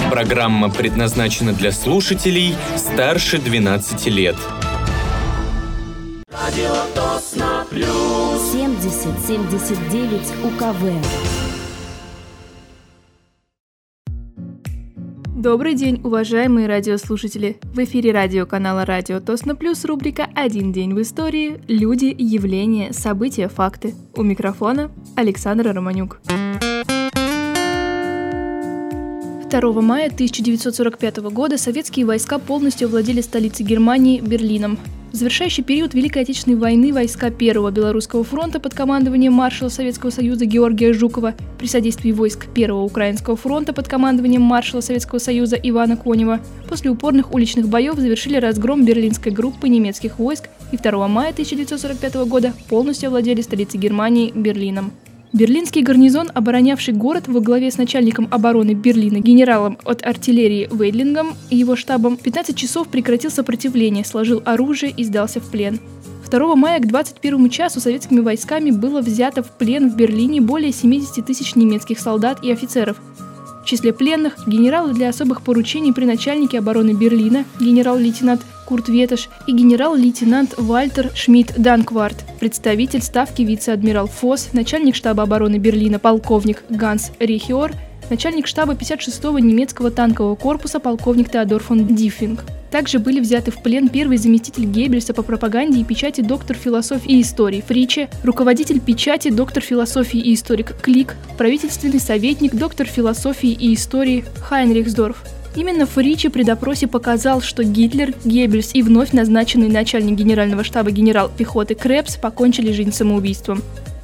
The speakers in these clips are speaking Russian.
Программа предназначена для слушателей старше 12 лет. Радио Тосна Плюс 7079 УКВ. Добрый день, уважаемые радиослушатели! В эфире радиоканала Радио Тосна Плюс рубрика «Один день в истории. Люди, явления, события, факты». У микрофона Александра Романюк. 2 мая 1945 года советские войска полностью овладели столицей Германии – Берлином. В завершающий период Великой Отечественной войны войска Первого Белорусского фронта под командованием маршала Советского Союза Георгия Жукова при содействии войск Первого Украинского фронта под командованием маршала Советского Союза Ивана Конева после упорных уличных боев завершили разгром берлинской группы немецких войск и 2 мая 1945 года полностью овладели столицей Германии – Берлином. Берлинский гарнизон, оборонявший город во главе с начальником обороны Берлина генералом от артиллерии Вейдлингом и его штабом, 15 часов прекратил сопротивление, сложил оружие и сдался в плен. 2 мая к 21 часу советскими войсками было взято в плен в Берлине более 70 тысяч немецких солдат и офицеров. В числе пленных генералы для особых поручений при начальнике обороны Берлина генерал-лейтенант Курт Ветеш и генерал-лейтенант Вальтер Шмидт-Данкварт, представитель ставки вице-адмирал Фосс, начальник штаба обороны Берлина полковник Ганс Рихиор, начальник штаба 56-го немецкого танкового корпуса полковник Теодор фон Диффинг. Также были взяты в плен первый заместитель Геббельса по пропаганде и печати доктор философии и истории Фриче, руководитель печати доктор философии и историк Клик, правительственный советник доктор философии и истории Хайнрихсдорф. Именно Фриче при допросе показал, что Гитлер, Геббельс и вновь назначенный начальник генерального штаба генерал пехоты Кребс покончили жизнь самоубийством.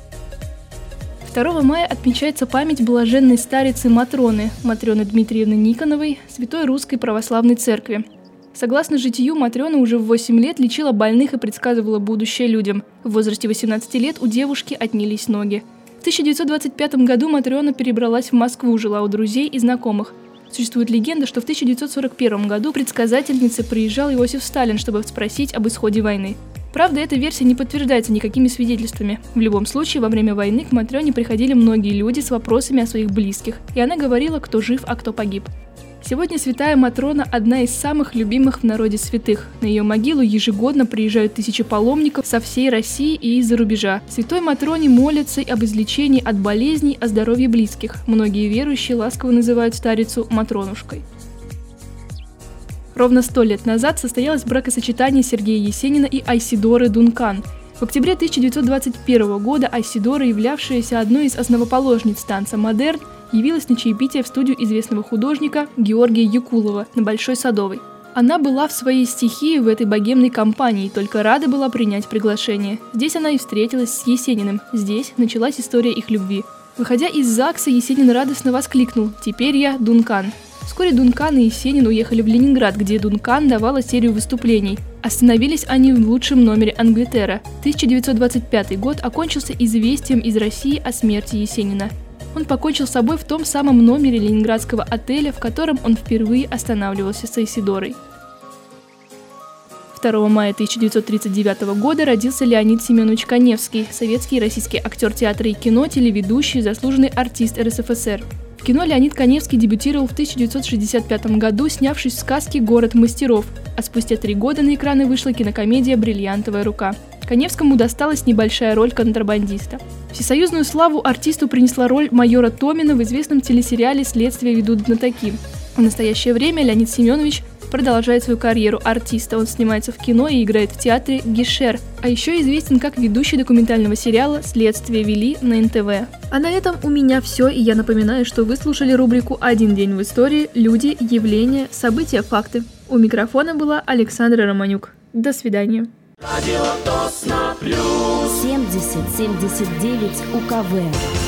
2 мая отмечается память блаженной старицы Матроны, Матрёны Дмитриевны Никоновой, Святой Русской Православной Церкви. Согласно житию, Матрёна уже в 8 лет лечила больных и предсказывала будущее людям. В возрасте 18 лет у девушки отнялись ноги. В 1925 году Матрёна перебралась в Москву, жила у друзей и знакомых. Существует легенда, что в 1941 году предсказательнице приезжал Иосиф Сталин, чтобы спросить об исходе войны. Правда, эта версия не подтверждается никакими свидетельствами. В любом случае, во время войны к Матрёне приходили многие люди с вопросами о своих близких, и она говорила, кто жив, а кто погиб. Сегодня святая Матрона – одна из самых любимых в народе святых. На ее могилу ежегодно приезжают тысячи паломников со всей России и из-за рубежа. Святой Матроне молятся об излечении от болезней, о здоровье близких. Многие верующие ласково называют старицу Матронушкой. Ровно 100 лет назад состоялось бракосочетание Сергея Есенина и Айсидоры Дункан. В октябре 1921 года Айсидора, являвшаяся одной из основоположниц танца модерн, явилась на чаепитие в студию известного художника Георгия Якулова на Большой Садовой. Она была в своей стихии в этой богемной компании, только рада была принять приглашение. Здесь она и встретилась с Есениным, здесь началась история их любви. Выходя из ЗАГСа, Есенин радостно воскликнул: «Теперь я Дункан». Вскоре Дункан и Есенин уехали в Ленинград, где Дункан давала серию выступлений. Остановились они в лучшем номере Англитера. 1925 год окончился известием из России о смерти Есенина. Он покончил с собой в том самом номере ленинградского отеля, в котором он впервые останавливался с Айсидорой. 2 мая 1939 года родился Леонид Семенович Каневский, советский и российский актер театра и кино, телеведущий, заслуженный артист РСФСР. В кино Леонид Каневский дебютировал в 1965 году, снявшись в сказке «Город мастеров», а спустя 3 года на экраны вышла кинокомедия «Бриллиантовая рука». Каневскому досталась небольшая роль контрабандиста. Всесоюзную славу артисту принесла роль майора Томина в известном телесериале «Следствие ведут знатоки». В настоящее время Леонид Семенович продолжает свою карьеру артиста. Он снимается в кино и играет в театре «Гишер», а еще известен как ведущий документального сериала «Следствие вели» на НТВ. А на этом у меня все, и я напоминаю, что вы слушали рубрику «Один день в истории. Люди, явления, события, факты». У микрофона была Александра Романюк. До свидания. Радио Тосна Плюс 7079 УКВ.